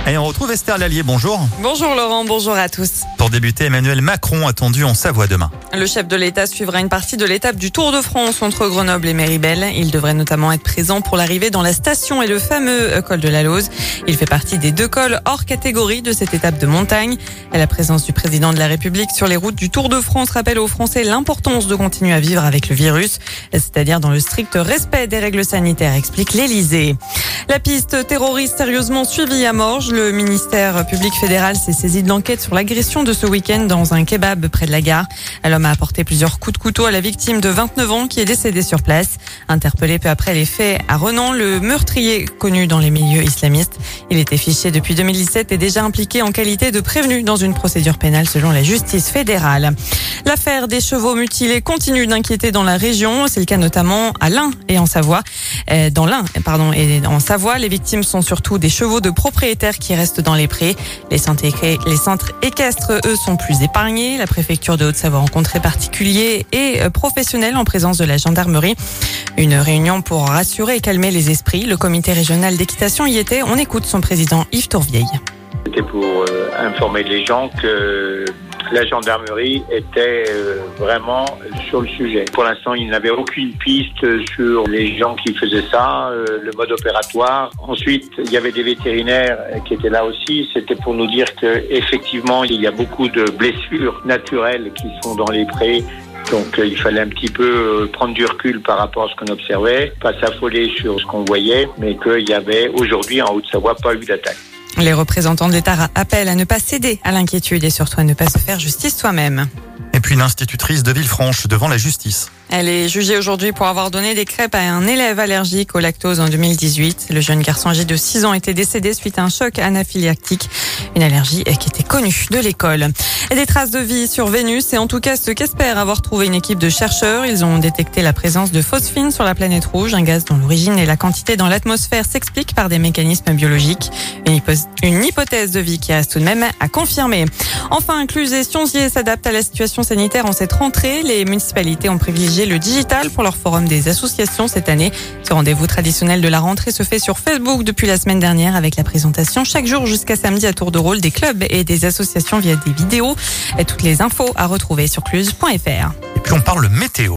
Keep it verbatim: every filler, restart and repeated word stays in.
Et on retrouve Esther Lallier, bonjour. Bonjour Laurent, bonjour à tous. Pour débuter, Emmanuel Macron attendu en Savoie demain. Le chef de l'État suivra une partie de l'étape du Tour de France entre Grenoble et Méribel. Il devrait notamment être présent pour l'arrivée dans la station et le fameux col de la Lauze. Il fait partie des deux cols hors catégorie de cette étape de montagne. La présence du président de la République sur les routes du Tour de France rappelle aux Français l'importance de continuer à vivre avec le virus, c'est-à-dire dans le strict respect des règles sanitaires, explique l'Élysée. La piste terroriste sérieusement suivie à Morges. Le ministère public fédéral s'est saisi de l'enquête sur l'agression de ce week-end dans un kebab près de la gare. L'homme a apporté plusieurs coups de couteau à la victime de vingt-neuf ans qui est décédée sur place. Interpellé peu après les faits à Renan, le meurtrier connu dans les milieux islamistes. Il était fiché depuis deux mille dix-sept et déjà impliqué en qualité de prévenu dans une procédure pénale selon la justice fédérale. L'affaire des chevaux mutilés continue d'inquiéter dans la région. C'est le cas notamment à l'Ain et en Savoie. Dans l'Ain, pardon, et en Savoie, les victimes sont surtout des chevaux de propriétaires qui restent dans les prés. Les centres, les centres équestres, eux, sont plus épargnés. La préfecture de Haute-Savoie a rencontré particuliers et professionnels en présence de la gendarmerie. Une réunion pour rassurer et calmer les esprits. Le comité régional d'équitation y était. On écoute son président Yves Tourvieille. C'était pour euh, informer les gens que la gendarmerie était euh, vraiment sur le sujet. Pour l'instant, il n'avait aucune piste sur les gens qui faisaient ça, euh, le mode opératoire. Ensuite, il y avait des vétérinaires qui étaient là aussi. C'était pour nous dire que effectivement, il y a beaucoup de blessures naturelles qui sont dans les prés. Donc euh, il fallait un petit peu euh, prendre du recul par rapport à ce qu'on observait, pas s'affoler sur ce qu'on voyait, mais qu'il y avait aujourd'hui en Haute-Savoie pas eu d'attaque. Les représentants de l'État appellent à ne pas céder à l'inquiétude et surtout à ne pas se faire justice soi-même. Et puis l'institutrice de Villefranche devant la justice. Elle est jugée aujourd'hui pour avoir donné des crêpes à un élève allergique au lactose en deux mille dix-huit. Le jeune garçon âgé de six ans était décédé suite à un choc anaphylactique, une allergie qui était connue de l'école. Et des traces de vie sur Vénus, c'est en tout cas ce qu'espère avoir trouvé une équipe de chercheurs. Ils ont détecté la présence de phosphine sur la planète rouge, un gaz dont l'origine et la quantité dans l'atmosphère s'expliquent par des mécanismes biologiques. Une, hypo- une hypothèse de vie qui reste tout de même à confirmer. Enfin, Cluses et Sionzier s'adaptent à la situation sanitaire en cette rentrée. Les municipalités ont privilégié le digital pour leur forum des associations cette année. Ce rendez-vous traditionnel de la rentrée se fait sur Facebook depuis la semaine dernière avec la présentation chaque jour jusqu'à samedi à tour de rôle des clubs et des associations via des vidéos. Et toutes les infos à retrouver sur cluse point f r. Et puis on parle météo.